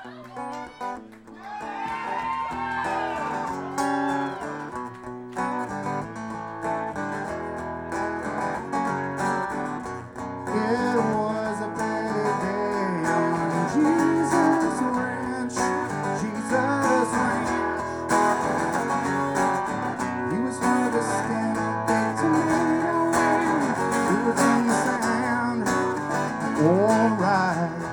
It was a big day on Jesus Ranch, Jesus Ranch. He was harvesting big tomato and it was in the sand. Alright,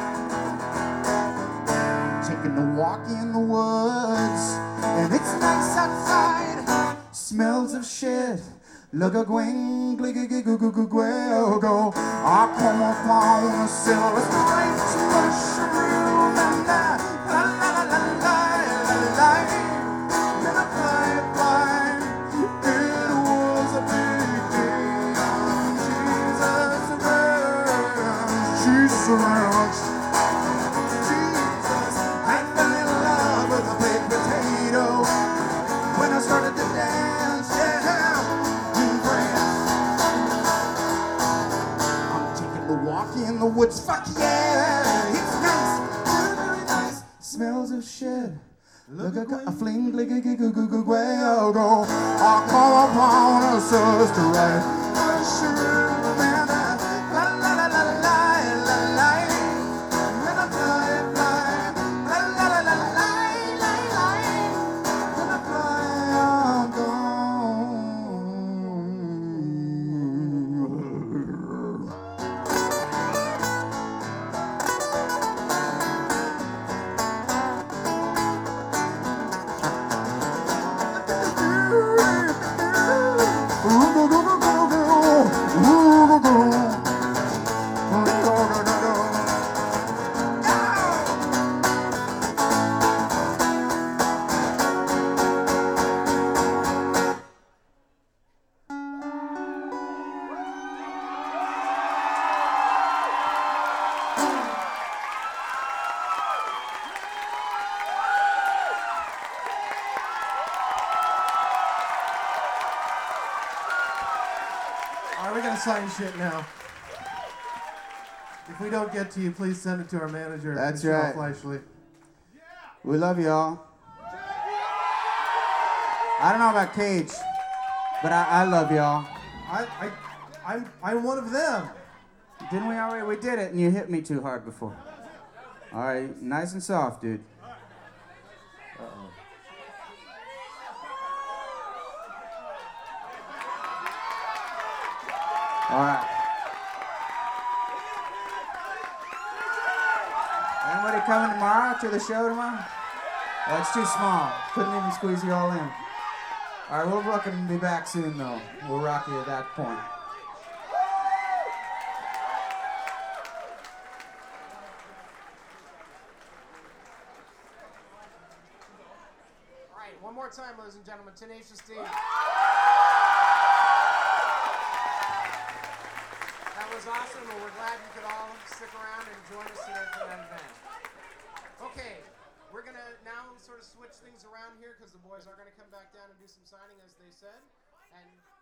taking a walk in the woods and it's nice outside. Smells of shit. Look a gwing, gliggy, go. I come up on a silver striped mushroom and la la la la la la. In a pipeline, it was a big day on Jesus Ranch, Jesus Ranch. Jesus, I fell in love with a baked potato when I started to dance, yeah. Walk in the woods, fuck yeah, it's nice, very nice. Smells of shit. Look a fling, gliggy, go. I call upon a sister, right? Mushroom and la la la la la la la. And I fly, la la la la la. And I fly, gone. We're gonna sign shit now. If we don't get to you, please send it to our manager. That's Michelle right. Fleischle. We love y'all. I don't know about Cage, but I love y'all. I'm one of them. Didn't we already? We did it, and you hit me too hard before. All right, nice and soft, dude. Uh-oh. All right. Anybody coming tomorrow to the show tomorrow? Oh, it's too small. Couldn't even squeeze you all in. All right, we'll rock and be back soon, though. We'll rock you at that point. All right, one more time, ladies and gentlemen. Tenacious D. That was awesome, and we're glad you could all stick around and join us today for that event. Okay, we're going to now sort of switch things around here because the boys are going to come back down and do some signing, as they said. And